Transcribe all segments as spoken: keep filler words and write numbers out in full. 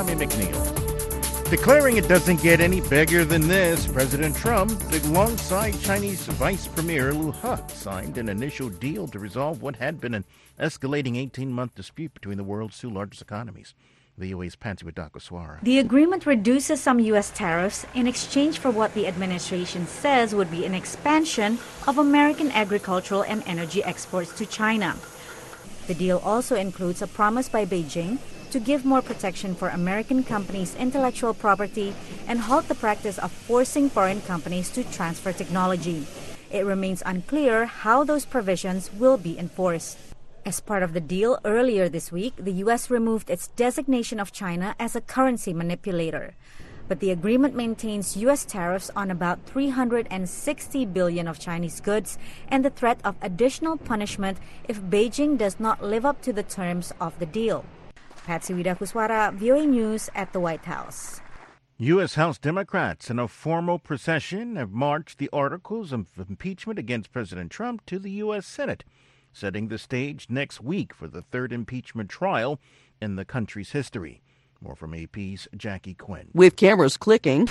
Tommy McNeil. Declaring it doesn't get any bigger than this, President Trump, alongside Chinese Vice Premier Liu He, signed an initial deal to resolve what had been an escalating eighteen-month dispute between the world's two largest economies. V O A's Patsy Widakuswara. The agreement reduces some U S tariffs in exchange for what the administration says would be an expansion of American agricultural and energy exports to China. The deal also includes a promise by Beijing to give more protection for American companies' intellectual property and halt the practice of forcing foreign companies to transfer technology. It remains unclear how those provisions will be enforced. As part of the deal earlier this week, the U S removed its designation of China as a currency manipulator. But the agreement maintains U S tariffs on about three hundred sixty billion dollars of Chinese goods and the threat of additional punishment if Beijing does not live up to the terms of the deal. Patsy Widakuswara, V O A News at the White House. U S. House Democrats in a formal procession have marched the articles of impeachment against President Trump to the U S. Senate, setting the stage next week for the third impeachment trial in the country's history. More from A P's Jackie Quinn. With cameras clicking,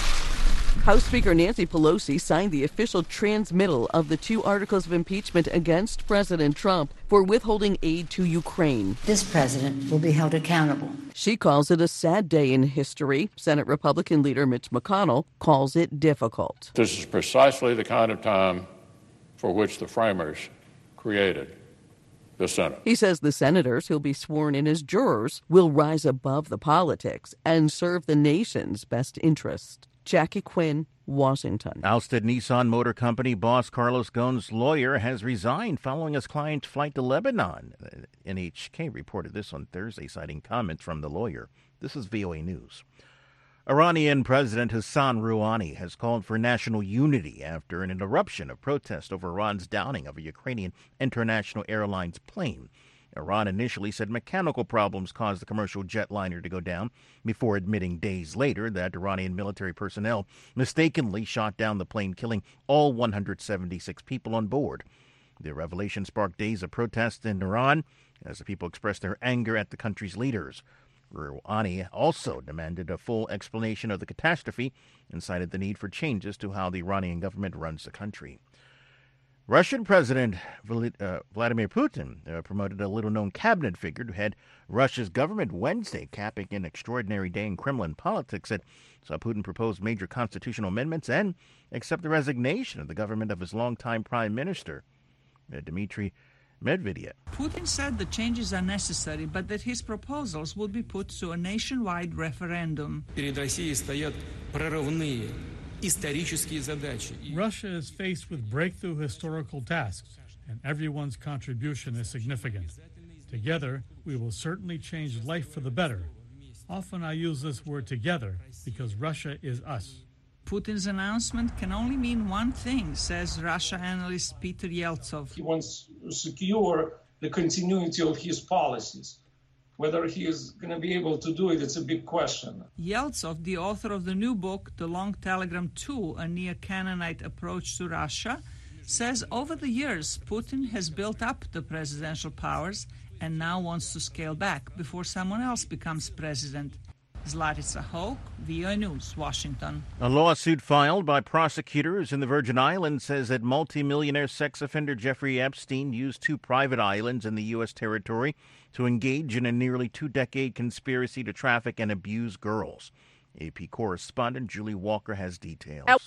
House Speaker Nancy Pelosi signed the official transmittal of the two articles of impeachment against President Trump for withholding aid to Ukraine. This president will be held accountable. She calls it a sad day in history. Senate Republican leader Mitch McConnell calls it difficult. This is precisely the kind of time for which the framers created the Senate. He says the senators who'll be sworn in as jurors will rise above the politics and serve the nation's best interest. Jackie Quinn, Washington. Ousted Nissan Motor Company boss Carlos Ghosn's lawyer has resigned following his client's flight to Lebanon. N H K reported this on Thursday, citing comments from the lawyer. This is V O A News. Iranian President Hassan Rouhani has called for national unity after an eruption of protest over Iran's downing of a Ukrainian International Airlines plane. Iran initially said mechanical problems caused the commercial jetliner to go down, before admitting days later that Iranian military personnel mistakenly shot down the plane, killing all one hundred seventy-six people on board. The revelation sparked days of protests in Iran as the people expressed their anger at the country's leaders. Rouhani also demanded a full explanation of the catastrophe and cited the need for changes to how the Iranian government runs the country. Russian President Vladimir Putin uh, promoted a little-known cabinet figure to head Russia's government Wednesday, capping an extraordinary day in Kremlin politics that saw Putin propose major constitutional amendments and accept the resignation of the government of his longtime prime minister, uh, Dmitry Medvedev. Putin said the changes are necessary, but that his proposals will be put to a nationwide referendum. Russia is faced with breakthrough historical tasks, and everyone's contribution is significant. Together, we will certainly change life for the better. Often I use this word together because Russia is us. Putin's announcement can only mean one thing, says Russia analyst Peter Yeltsov. He wants to secure the continuity of his policies. Whether he is going to be able to do it, it's a big question. Yeltsov, the author of the new book, The Long Telegram two, A Neo-Canaanite Approach to Russia, says over the years, Putin has built up the presidential powers and now wants to scale back before someone else becomes president. Zlatica Hoke, V O A News, Washington. A lawsuit filed by prosecutors in the Virgin Islands says that multimillionaire sex offender Jeffrey Epstein used two private islands in the U S territory to engage in a nearly two-decade conspiracy to traffic and abuse girls. A P correspondent Julie Walker has details. Ow.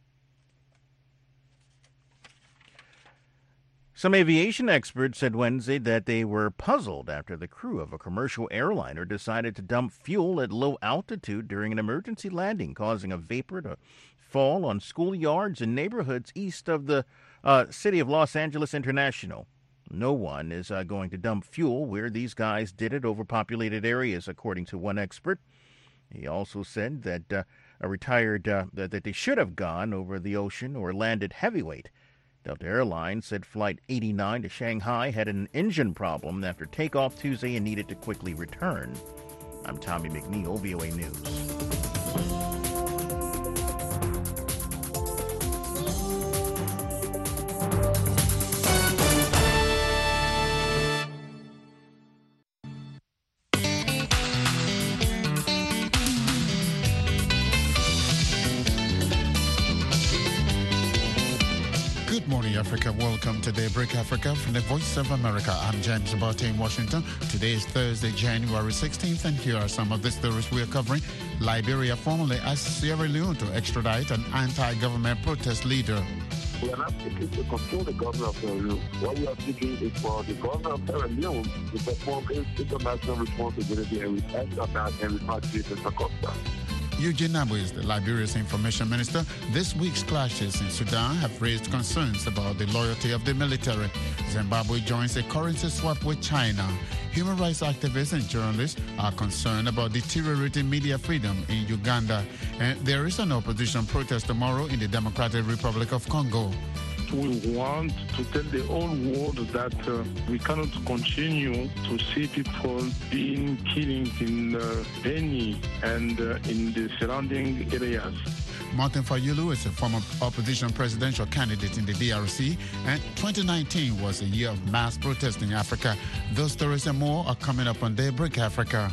Some aviation experts said Wednesday that they were puzzled after the crew of a commercial airliner decided to dump fuel at low altitude during an emergency landing, causing a vapor to fall on schoolyards and neighborhoods east of the uh, city of Los Angeles International. No one is uh, going to dump fuel where these guys did it over populated areas, according to one expert. He also said that uh, a retired uh, that, that they should have gone over the ocean or landed heavyweight. Delta Airlines said Flight eighty-nine to Shanghai had an engine problem after takeoff Tuesday and needed to quickly return. I'm Tommy McNeil, V O A News. Africa. Welcome to Daybreak Africa from the Voice of America. I'm James Abate in Washington. Today is Thursday, January sixteenth, and here are some of the stories we are covering. Liberia formally asked Sierra Leone to extradite an anti-government protest leader. We are not seeking to control the government of Sierra Leone. What we are seeking is for the government of Sierra Leone to perform its international responsibility and extradite and repatriate Mister Costa. Eugene Nabwe is the Liberia's information minister. This week's clashes in Sudan have raised concerns about the loyalty of the military. Zimbabwe joins a currency swap with China. Human rights activists and journalists are concerned about deteriorating media freedom in Uganda. And there is an opposition protest tomorrow in the Democratic Republic of Congo. We want to tell the whole world that uh, we cannot continue to see people being killed in uh, Beni and uh, in the surrounding areas. Martin Fayulu is a former opposition presidential candidate in the D R C, and twenty nineteen was a year of mass protest in Africa. Those stories and more are coming up on Daybreak Africa.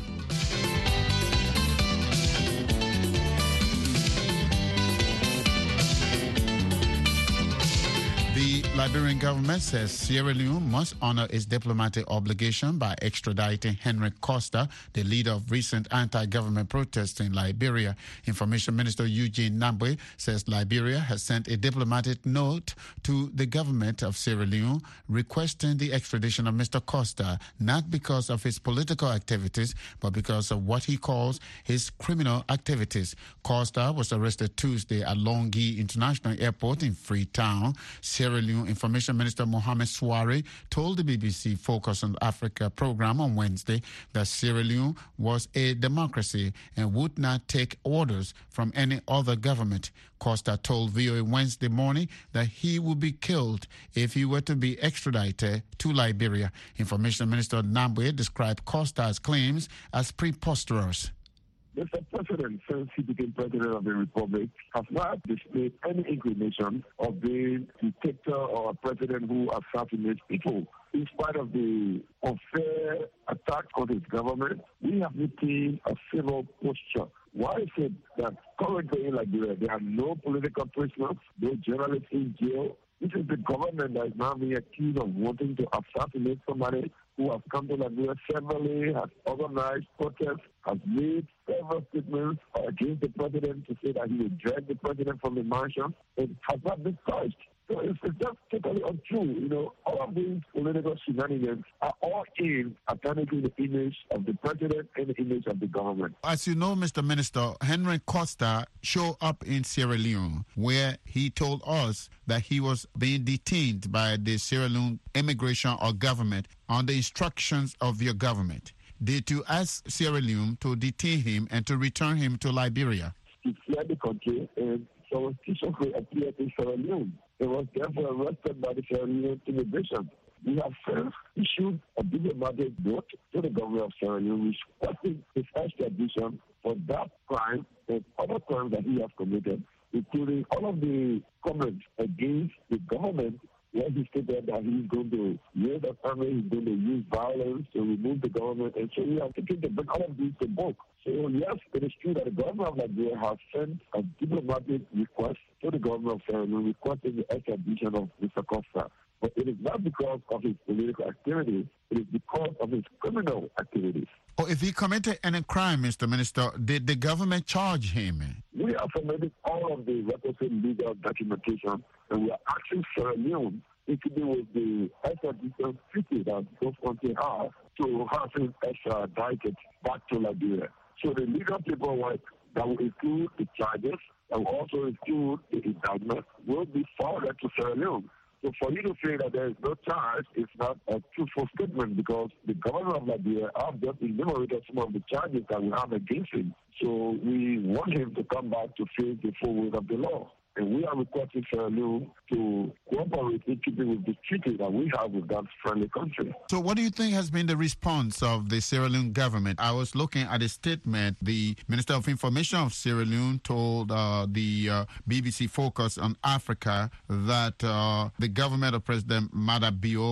The Liberian government says Sierra Leone must honor its diplomatic obligation by extraditing Henry Costa, the leader of recent anti-government protests in Liberia. Information Minister Eugene Nabwe says Liberia has sent a diplomatic note to the government of Sierra Leone requesting the extradition of Mister Costa, not because of his political activities, but because of what he calls his criminal activities. Costa was arrested Tuesday at Longyi International Airport in Freetown. Sierra Leone Information Minister Mohamed Souare told the B B C Focus on Africa program on Wednesday that Sierra Leone was a democracy and would not take orders from any other government. Costa told V O A Wednesday morning that he would be killed if he were to be extradited to Liberia. Information Minister Nabwe described Costa's claims as preposterous. Mister President, since he became President of the Republic, has not displayed any inclination of being a dictator or a president who assassinates people. In spite of the unfair attack on his government, we have retained a civil posture. Why is it that currently in Liberia there are no political prisoners, no journalists in jail? This is the government that is now being accused of wanting to assassinate somebody who has come to Liberia severally, has organized protests, has made several statements against the president to say that he will drag the president from the mansion. It has not been touched. So it's, it's just totally untrue. You know, all of these political shenanigans are all aimed at tarnishing the image of the president and the image of the government. As you know, Mister Minister, Henry Costa showed up in Sierra Leone, where he told us that he was being detained by the Sierra Leone immigration or government on the instructions of your government. Did you ask Sierra Leone to detain him and to return him to Liberia? He fled the country and suspicion appeared in Sierra Leone. He was therefore arrested by the Sierra Leone immigration. We have since issued a diplomatic note to the government of Sierra Leone requesting his extradition for that crime and other crimes that he has committed, including all of the comments against the government, where he stated that he's going to raise the family, he's going to use violence to remove the government. And so we are thinking to bring all of these to book. So yes, it is true that the government of Liberia has sent a diplomatic request to the government of Sierra Leone requesting the extradition of Mister Costa. But it is not because of his political activities, it is because of his criminal activities. Oh, if he committed any crime, Mister Minister, did the government charge him? We have submitted all of the requisite legal documentation, and we are asking Sierra Leone, including with the extradition treaty that both countries have, to have him extradited back to Liberia. So the legal paperwork that will include the charges and will also include the indictment will be forwarded to Sierra Leone. So for you to say that there is no charge is not a truthful statement, because the government of Liberia have just enumerated some of the charges that we have against him. So we want him to come back to face the full weight of the law. And we are requesting Sierra Leone to cooperate in keeping with the treaty that we have with that friendly country. So what do you think has been the response of the Sierra Leone government? I was looking at a statement. The Minister of Information of Sierra Leone told uh, the uh, B B C Focus on Africa that uh, the government of President Mada Bio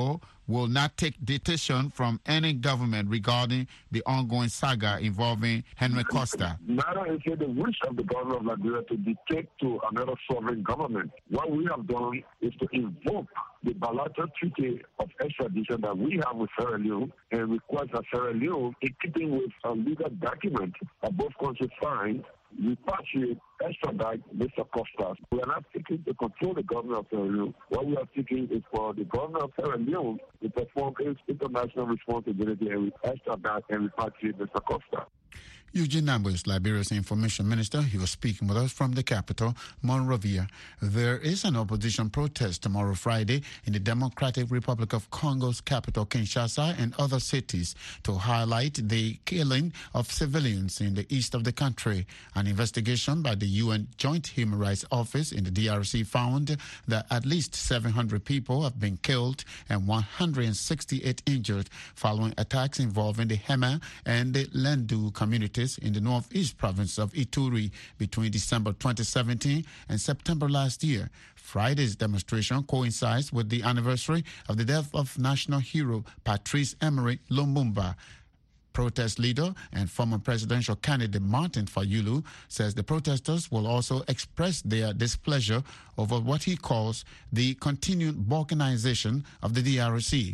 will not take dictation from any government regarding the ongoing saga involving Henry Costa. Neither is it the wish of the government of Liberia to dictate to another sovereign government. What we have done is to invoke the bilateral treaty of extradition that we have with Sierra Leone and request that Sierra Leone, in keeping with a legal document that both countries signed, repatriate, extradite Mister Costa. We are not seeking to control the government of Sierra Leone. What we are seeking is for the government of Sierra Leone to perform its international responsibility and extradite and repatriate Mister Costa. Eugene Nambo is Liberia's information minister. He was speaking with us from the capital, Monrovia. There is an opposition protest tomorrow, Friday, in the Democratic Republic of Congo's capital, Kinshasa, and other cities to highlight the killing of civilians in the east of the country. An investigation by the U N Joint Human Rights Office in the D R C found that at least seven hundred people have been killed and one hundred sixty-eight injured following attacks involving the Hema and the Lendu communities in the northeast province of Ituri between December twenty seventeen and September last year. Friday's demonstration coincides with the anniversary of the death of national hero Patrice Emery Lumumba. Protest leader and former presidential candidate Martin Fayulu says the protesters will also express their displeasure over what he calls the continued balkanization of the D R C.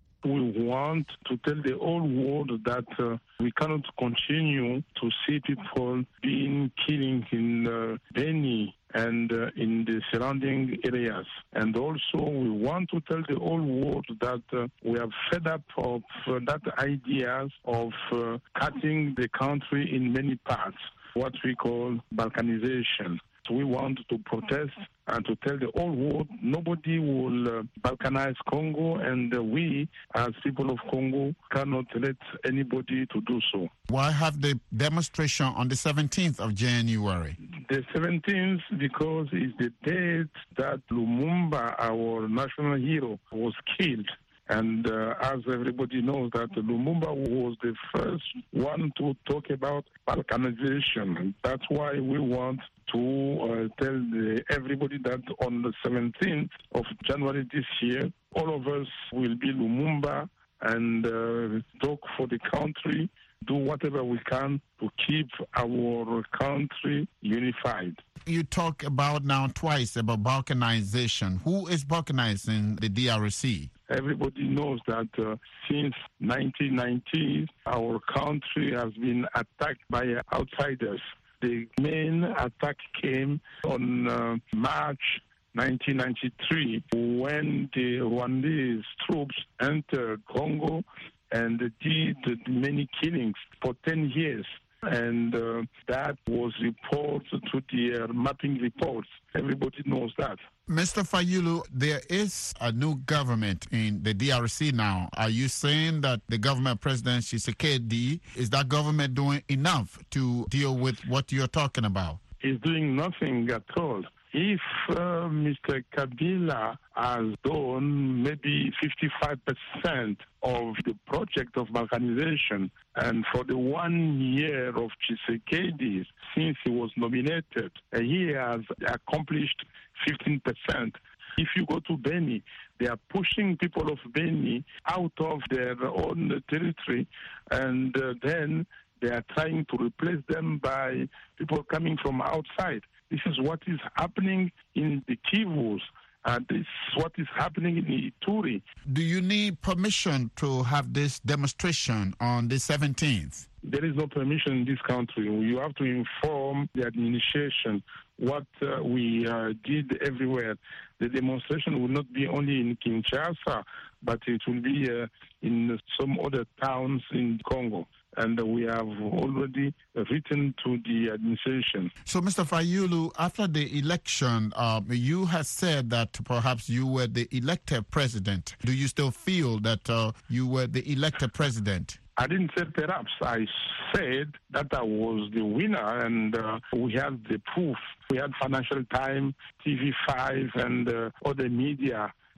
We want to tell the whole world that uh, we cannot continue to see people being killing in uh, Beni and uh, in the surrounding areas. And also we want to tell the whole world that uh, we are fed up of uh, that ideas of uh, cutting the country in many parts, what we call balkanization. We want to protest and to tell the whole world nobody will uh, balkanize Congo, and uh, we, as people of Congo, cannot let anybody to do so. Why have the demonstration on the seventeenth of January? The seventeenth, because it's the date that Lumumba, our national hero, was killed. And uh, as everybody knows, that Lumumba was the first one to talk about balkanization. That's why we want to uh, tell the, everybody that on the seventeenth of January this year, all of us will be Lumumba and uh, talk for the country, do whatever we can to keep our country unified. You talk about now twice about balkanization. Who is balkanizing the D R C? Everybody knows that uh, since nineteen ninety, our country has been attacked by outsiders. The main attack came on uh, March nineteen ninety-three when the Rwandese troops entered Congo and did many killings for ten years. And uh, that was reported to the uh, mapping reports. Everybody knows that. Mister Fayulu, there is a new government in the D R C now. Are you saying that the government, President Tshisekedi, is that government doing enough to deal with what you're talking about? He's doing nothing at all. If uh, Mister Kabila has done maybe fifty-five percent of the project of balkanization, and for the one year of Tshisekedi since he was nominated, uh, he has accomplished fifteen percent. If you go to Beni, they are pushing people of Beni out of their own territory, and uh, then they are trying to replace them by people coming from outside. This is what is happening in the Kivus. And this is what is happening in Ituri. Do you need permission to have this demonstration on the seventeenth? There is no permission in this country. You have to inform the administration what uh, we uh, did everywhere. The demonstration will not be only in Kinshasa, but it will be uh, in some other towns in Congo. And we have already written to the administration. So, Mister Fayulu, after the election, uh, you have said that perhaps you were the elected president. Do you still feel that uh, you were the elected president? I didn't say perhaps. I said that I was the winner, and uh, we had the proof. We had Financial Times, T V five, and uh, other media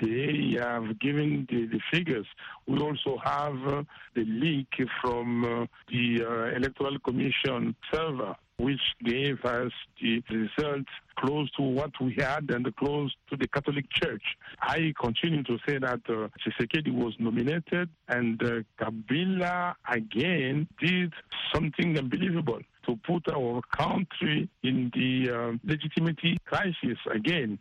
they have given the, the figures. We also have uh, the leak from uh, the uh, Electoral Commission server, which gave us the results close to what we had and close to the Catholic Church. I continue to say that uh, Tshisekedi was nominated, and uh, Kabila again did something unbelievable to put our country in the uh, legitimacy crisis again.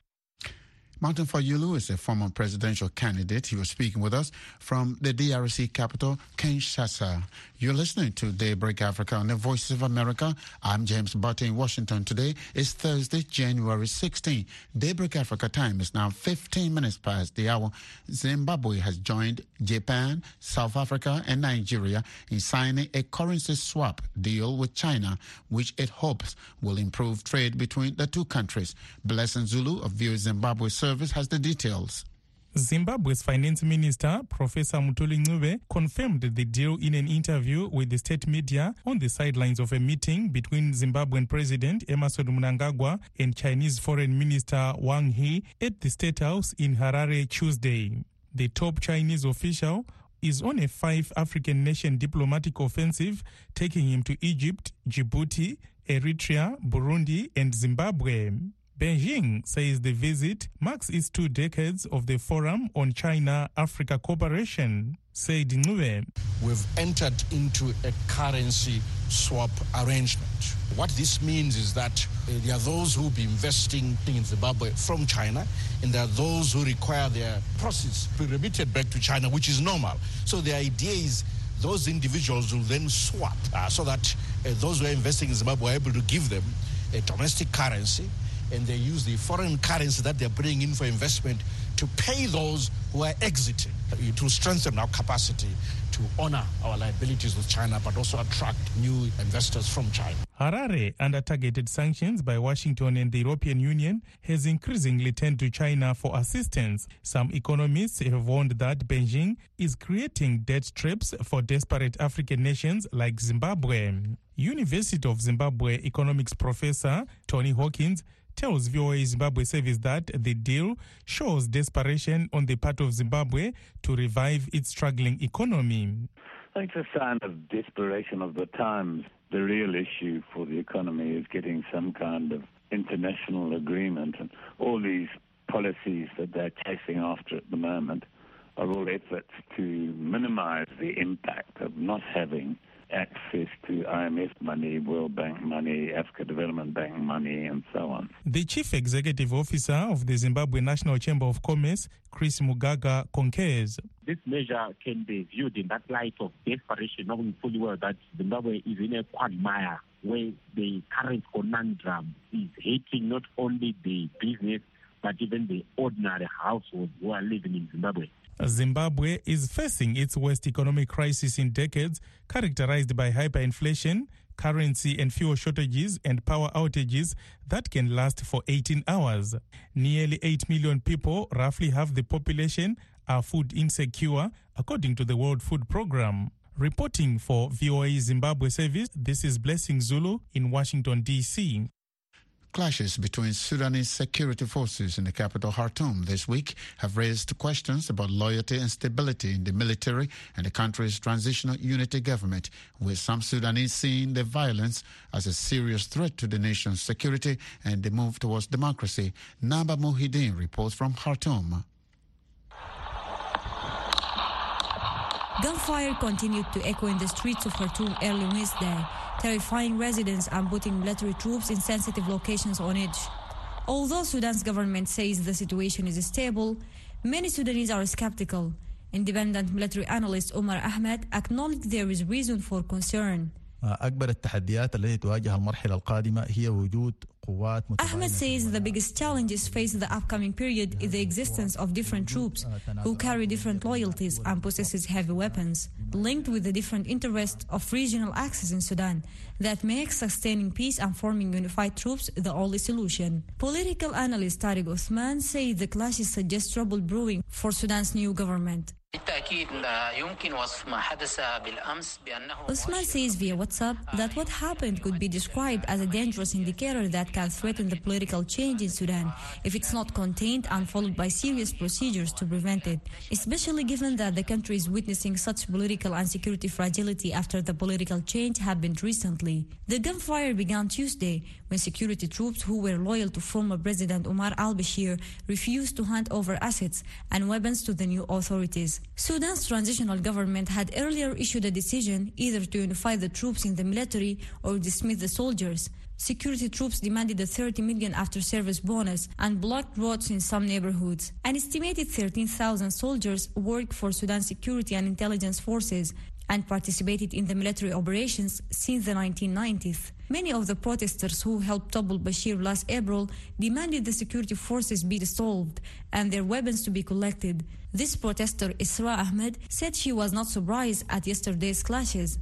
Martin Fayulu is a former presidential candidate. He was speaking with us from the D R C capital, Kinshasa. You're listening to Daybreak Africa on the Voice of America. I'm James Butte in Washington. Today is Thursday, January sixteenth. Daybreak Africa time is now fifteen minutes past the hour. Zimbabwe has joined Japan, South Africa, and Nigeria in signing a currency swap deal with China, which it hopes will improve trade between the two countries. Blessing Zulu of View Zimbabwe Service has the details. Zimbabwe's finance minister, Professor Mutuli Ncube, confirmed the deal in an interview with the state media on the sidelines of a meeting between Zimbabwean President Emmerson Mnangagwa and Chinese Foreign Minister Wang Yi at the State House in Harare Tuesday. The top Chinese official is on a five African nation diplomatic offensive, taking him to Egypt, Djibouti, Eritrea, Burundi, and Zimbabwe. Beijing says the visit marks its two decades of the Forum on China-Africa Cooperation. Said Ncube, we've entered into a currency swap arrangement. What this means is that uh, there are those who will be investing in Zimbabwe from China, and there are those who require their proceeds to be remitted back to China, which is normal. So the idea is those individuals will then swap uh, so that uh, those who are investing in Zimbabwe are able to give them a domestic currency, and they use the foreign currency that they're bringing in for investment to pay those who are exiting. It will strengthen our capacity to honor our liabilities with China, but also attract new investors from China. Harare, under targeted sanctions by Washington and the European Union, has increasingly turned to China for assistance. Some economists have warned that Beijing is creating debt traps for desperate African nations like Zimbabwe. University of Zimbabwe economics professor Tony Hawkins tells V O A Zimbabwe Service that the deal shows desperation on the part of Zimbabwe to revive its struggling economy. I think it's a sign of desperation of the times. The real issue for the economy is getting some kind of international agreement, and all these policies that they're chasing after at the moment are all efforts to minimize the impact of not having access to I M F money, World Bank money, Africa Development Bank money, and so on. The Chief Executive Officer of the Zimbabwe National Chamber of Commerce, Chris Mugaga, concurs. This measure can be viewed in that light of desperation, knowing fully well that Zimbabwe is in a quagmire where the current conundrum is hitting not only the business, but even the ordinary households who are living in Zimbabwe. Zimbabwe is facing its worst economic crisis in decades, characterized by hyperinflation, currency and fuel shortages, and power outages that can last for eighteen hours. Nearly eight million people, roughly half the population, are food insecure, according to the World Food Programme. Reporting for V O A Zimbabwe Service, this is Blessing Zulu in Washington, D C Clashes between Sudanese security forces in the capital Khartoum this week have raised questions about loyalty and stability in the military and the country's transitional unity government, with some Sudanese seeing the violence as a serious threat to the nation's security and the move towards democracy. Naba Muhyiddin reports from Khartoum. Gunfire continued to echo in the streets of Khartoum early Wednesday, terrifying residents and putting military troops in sensitive locations on edge. Although Sudan's government says the situation is stable, many Sudanese are skeptical. Independent military analyst Omar Ahmed acknowledged there is reason for concern. أكبر التحديات التي تواجه المرحلة القادمة هي وجود قوات Ahmed says the biggest challenges faced the upcoming period is the existence of different troops who carry different loyalties and possesses heavy weapons, linked with the different interests of regional axes in Sudan that makes sustaining peace and forming unified troops the only solution. Political analyst Tariq Othman says the clashes suggest trouble brewing for Sudan's new government. Usman says via WhatsApp that what happened could be described as a dangerous indicator that that can threaten the political change in Sudan if it's not contained and followed by serious procedures to prevent it, especially given that the country is witnessing such political and security fragility after the political change happened recently. The gunfire began Tuesday when security troops who were loyal to former President Omar al-Bashir refused to hand over assets and weapons to the new authorities. Sudan's transitional government had earlier issued a decision either to unify the troops in the military or dismiss the soldiers. Security troops demanded a thirty million after-service bonus and blocked roads in some neighborhoods. An estimated thirteen thousand soldiers worked for Sudan's security and intelligence forces and participated in the military operations since the nineteen nineties. Many of the protesters who helped topple Bashir last April demanded the security forces be dissolved and their weapons to be collected. This protester, Isra Ahmed, said she was not surprised at yesterday's clashes.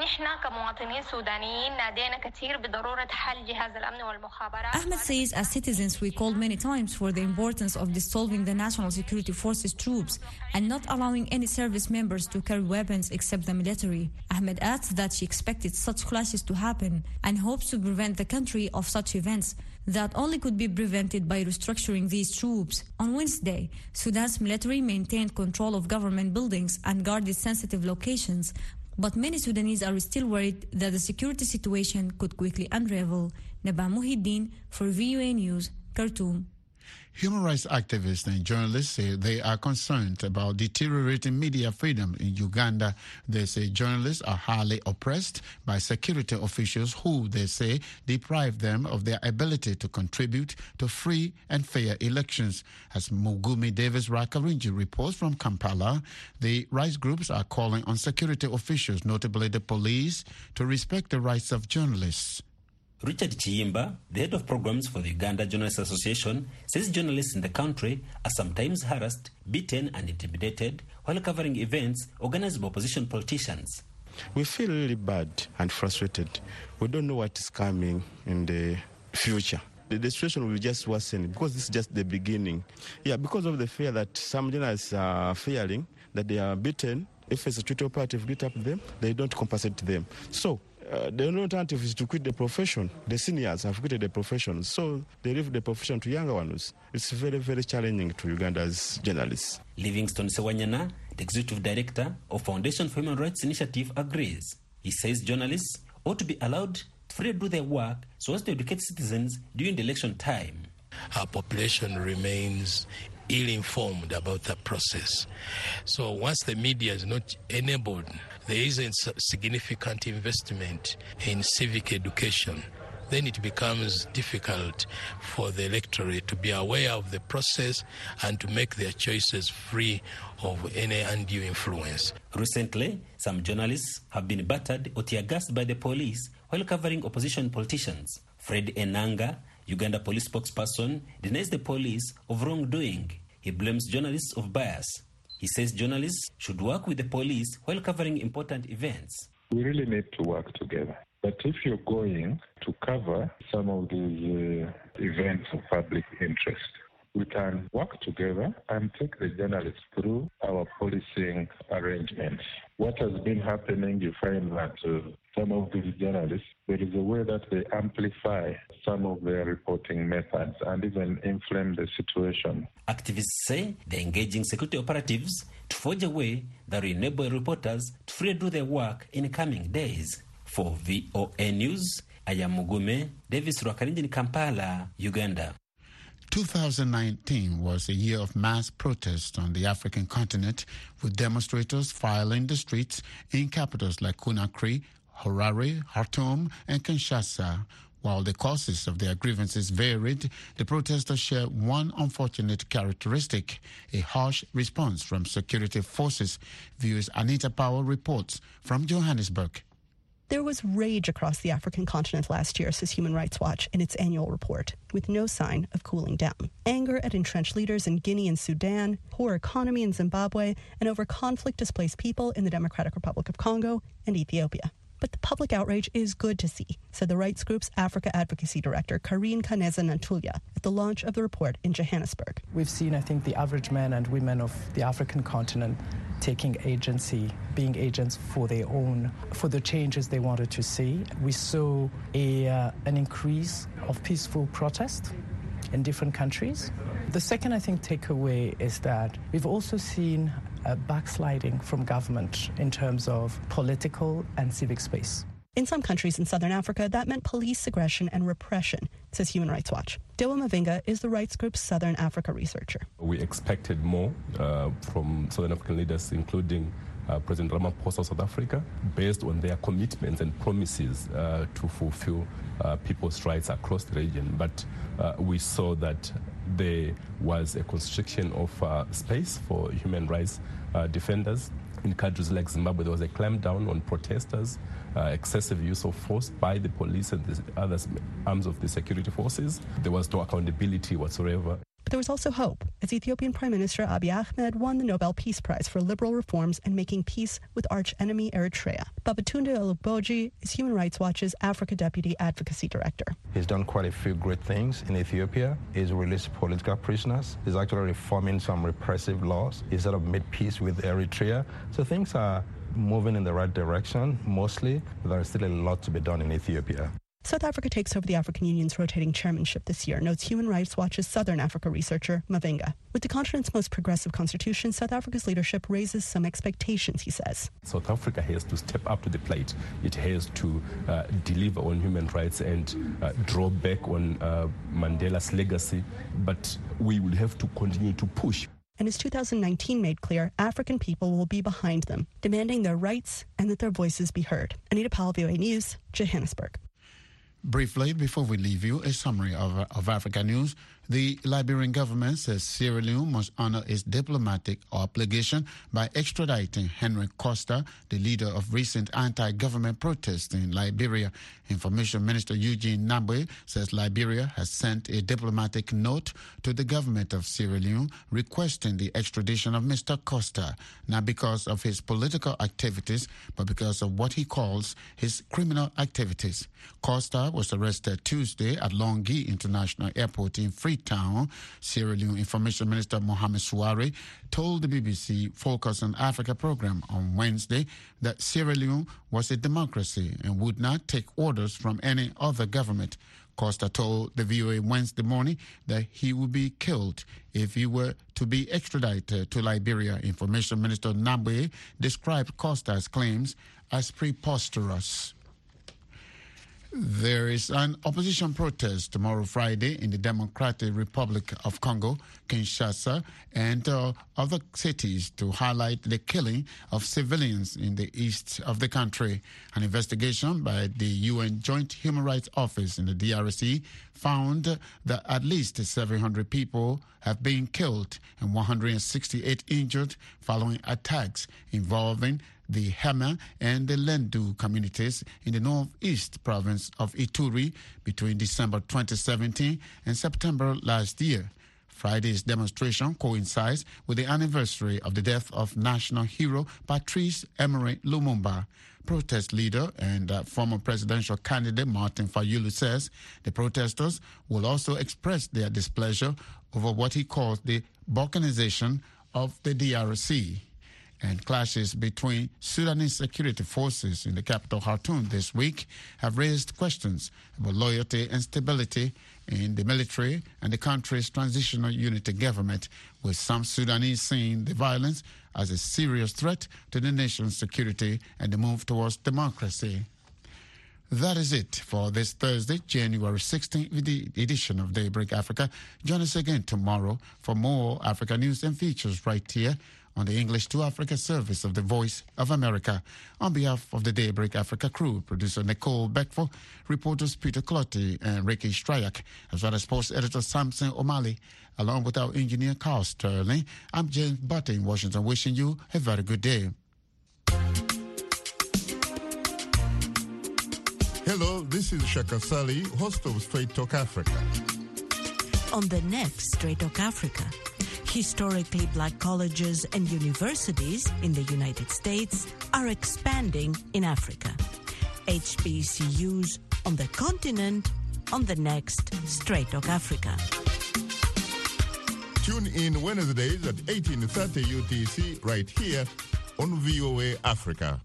Ahmed says, as citizens, we called many times for the importance of dissolving the National Security Forces troops and not allowing any service members to carry weapons except the military. Ahmed adds that she expected such clashes to happen and hopes to prevent the country of such events that only could be prevented by restructuring these troops. On Wednesday, Sudan's military maintained control of government buildings and guarded sensitive locations, but many Sudanese are still worried that the security situation could quickly unravel. Naba Muhiddin for V U A News, Khartoum. Human rights activists and journalists say they are concerned about deteriorating media freedom in Uganda. They say journalists are highly oppressed by security officials who, they say, deprive them of their ability to contribute to free and fair elections. As Mugumi Davis Rakarinji reports from Kampala, the rights groups are calling on security officials, notably the police, to respect the rights of journalists. Richard Chiyimba, the head of programs for the Uganda Journalists Association, says journalists in the country are sometimes harassed, beaten and intimidated while covering events organized by opposition politicians. We feel really bad and frustrated. We don't know what is coming in the future. The, the situation will just worsen because this is just the beginning. Yeah, because of the fear that some journalists are fearing that they are beaten. If a security operative beat up them, they don't compensate them. So, Uh, the only alternative is to quit the profession. The seniors have quitted the profession, so they leave the profession to younger ones. It's very, very challenging to Uganda's journalists. Livingstone Sewanyana, the executive director of Foundation for Human Rights Initiative, agrees. He says journalists ought to be allowed to freely do their work so as to educate citizens during the election time. Our population remains ill-informed about the process. So once the media is not enabled, there isn't significant investment in civic education, then it becomes difficult for the electorate to be aware of the process and to make their choices free of any undue influence. Recently, some journalists have been battered or tear-gassed by the police while covering opposition politicians. Fred Enanga, Uganda police spokesperson, denies the police of wrongdoing. He blames journalists of bias. He says journalists should work with the police while covering important events. We really need to work together. But if you're going to cover some of these uh, events of public interest, we can work together and take the journalists through our policing arrangements. What has been happening, you find that uh, some of these journalists, there is a way that they amplify some of their reporting methods and even inflame the situation. Activists say they're engaging security operatives to forge a way that will enable reporters to freely do their work in coming days. For V O A News, I am Mugume Davis Rwakarinji in Kampala, Uganda. two thousand nineteen was a year of mass protests on the African continent, with demonstrators filing the streets in capitals like Conakry, Harare, Khartoum, and Kinshasa. While the causes of their grievances varied, the protesters share one unfortunate characteristic: a harsh response from security forces. Viewers Anita Powell reports from Johannesburg. There was rage across the African continent last year, says Human Rights Watch in its annual report, with no sign of cooling down. Anger at entrenched leaders in Guinea and Sudan, poor economy in Zimbabwe, and over conflict-displaced people in the Democratic Republic of Congo and Ethiopia. But the public outrage is good to see, said the rights group's Africa Advocacy Director, Karine Kaneza Nantulia, at the launch of the report in Johannesburg. We've seen, I think, the average men and women of the African continent taking agency, being agents for their own, for the changes they wanted to see. We saw a, uh, an increase of peaceful protest in different countries. The second, I think, takeaway is that we've also seen a backsliding from government in terms of political and civic space. In some countries in southern Africa, that meant police aggression and repression, says Human Rights Watch. Dewa Mavinga is the rights group's Southern Africa researcher. We expected more uh, from Southern African leaders, including uh, President Ramaphosa of South Africa, based on their commitments and promises uh, to fulfill uh, people's rights across the region. But uh, we saw that there was a constriction of uh, space for human rights uh, defenders. In countries like Zimbabwe, there was a clampdown on protesters, uh, excessive use of force by the police and the other arms of the security forces. There was no accountability whatsoever. But there was also hope, as Ethiopian Prime Minister Abiy Ahmed won the Nobel Peace Prize for liberal reforms and making peace with arch-enemy Eritrea. Babatunde Oluboji is Human Rights Watch's Africa Deputy Advocacy Director. He's done quite a few great things in Ethiopia. He's released political prisoners. He's actually reforming some repressive laws. He's sort of made peace with Eritrea. So things are moving in the right direction, mostly, but there's still a lot to be done in Ethiopia. South Africa takes over the African Union's rotating chairmanship this year, notes Human Rights Watch's Southern Africa researcher, Mavinga. With the continent's most progressive constitution, South Africa's leadership raises some expectations, he says. South Africa has to step up to the plate. It has to uh, deliver on human rights and uh, draw back on uh, Mandela's legacy. But we will have to continue to push. And as two thousand nineteen made clear, African people will be behind them, demanding their rights and that their voices be heard. Anita Powell, V O A News, Johannesburg. Briefly, before we leave you, a summary of, of Africa news. The Liberian government says Sierra Leone must honor its diplomatic obligation by extraditing Henry Costa, the leader of recent anti-government protests in Liberia. Information Minister Eugene Nabwe says Liberia has sent a diplomatic note to the government of Sierra Leone requesting the extradition of Mister Costa, not because of his political activities, but because of what he calls his criminal activities. Costa was arrested Tuesday at Longhi International Airport in Freetown. Sierra Leone Information Minister Mohamed Souare told the B B C Focus on Africa program on Wednesday that Sierra Leone was a democracy and would not take orders from any other government. Costa told the V O A Wednesday morning that he would be killed if he were to be extradited to Liberia. Information Minister Nabwe described Costa's claims as preposterous. There is an opposition protest tomorrow, Friday, in the Democratic Republic of Congo, Kinshasa, and uh, other cities to highlight the killing of civilians in the east of the country. An investigation by the U N Joint Human Rights Office in the D R C found that at least seven hundred people have been killed and one hundred sixty-eight injured following attacks involving the Hema and the Lendu communities in the northeast province of Ituri between December twenty seventeen and September last year. Friday's demonstration coincides with the anniversary of the death of national hero Patrice Emery Lumumba. Protest leader and uh, former presidential candidate Martin Fayulu says the protesters will also express their displeasure over what he calls the balkanization of the D R C. And clashes between Sudanese security forces in the capital Khartoum this week have raised questions about loyalty and stability in the military and the country's transitional unity government, with some Sudanese seeing the violence as a serious threat to the nation's security and the move towards democracy. That is it for this Thursday, January sixteenth, the edition of Daybreak Africa. Join us again tomorrow for more Africa news and features right here on the English to Africa service of the Voice of America. On behalf of the Daybreak Africa crew, producer Nicole Beckford, reporters Peter Clotti and Ricky Stryak, as well as sports editor Samson O'Malley, along with our engineer Carl Sterling, I'm James Butter in Washington, wishing you a very good day. Hello, this is Shaka Sali, host of Straight Talk Africa. On the next Straight Talk Africa, historically black colleges and universities in the United States are expanding in Africa. H B C Us on the continent on the next Straight Talk Africa. Tune in Wednesdays at eighteen thirty U T C right here on V O A Africa.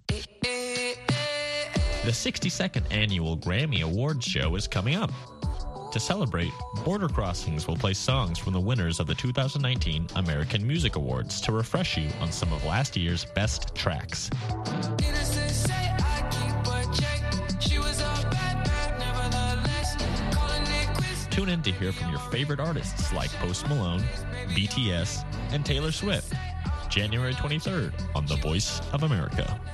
The sixty-second annual Grammy Awards show is coming up. To celebrate, Border Crossings will play songs from the winners of the two thousand nineteen American Music Awards to refresh you on some of last year's best tracks. Tune in to hear from your favorite artists like Post Malone, B T S, and Taylor Swift. January twenty-third on The Voice of America.